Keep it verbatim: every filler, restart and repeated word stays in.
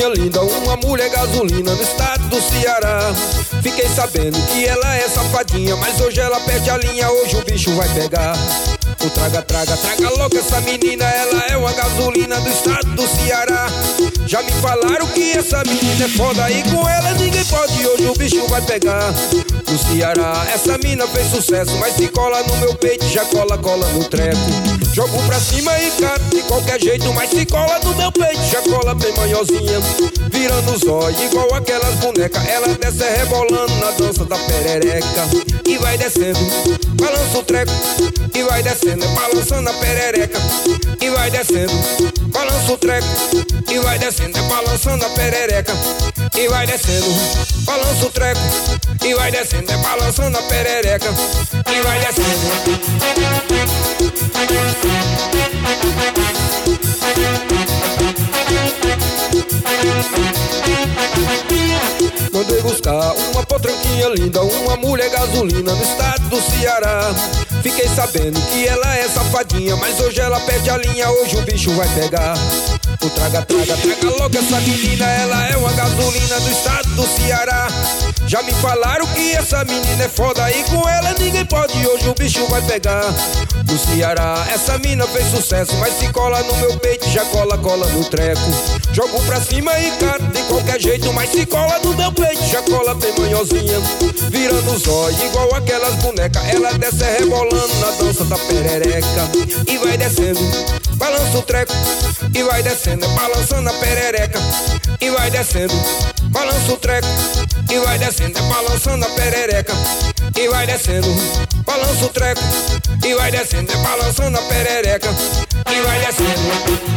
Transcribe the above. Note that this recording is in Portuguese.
potranquinha linda, uma mulher gasolina no estado do Ceará. Fiquei sabendo que ela é safadinha, mas hoje ela perde a linha, hoje o bicho vai pegar. O traga, traga, traga logo essa menina, ela é uma gasolina do estado do Ceará. Já me falaram que essa menina é foda e com ela ninguém pode, hoje o bicho vai pegar. No Ceará essa mina fez sucesso, mas se cola no meu peito já cola, cola no treco. Jogo pra cima e caro de qualquer jeito, mas se cola no meu peito já cola bem manhosinha. Virando os olhos igual aquelas bonecas, ela desce rebolando na dança da perereca. E vai descendo, balança o treco, e vai descendo, balançando a perereca. E vai descendo, balança o treco, e vai descendo, balançando a perereca. E vai descendo, balança o treco, e vai descendo, balançando a perereca. E vai descendo. Mandei buscar uma potranquinha linda, uma mulher gasolina no estado do Ceará. Fiquei sabendo que ela é safadinha, mas hoje ela perde a linha, hoje o bicho vai pegar. O traga, traga, traga logo essa menina, ela é uma gasolina do estado do Ceará. Já me falaram que essa menina é foda e com ela ninguém pode, hoje o bicho vai pegar. No Ceará essa mina fez sucesso, mas se cola no meu peito já cola, cola no treco. Jogo pra cima e caro de qualquer jeito, mas se cola no meu peito já cola bem manhosinha. Virando os olhos igual aquelas bonecas, ela desce rebolando na dança da perereca. E vai descendo, balança o treco, e vai descendo, balançando a perereca. E vai descendo, balança o treco, e vai descendo, balançando a perereca. E vai descendo, balança o treco, e vai descendo, balançando a perereca. E vai descendo.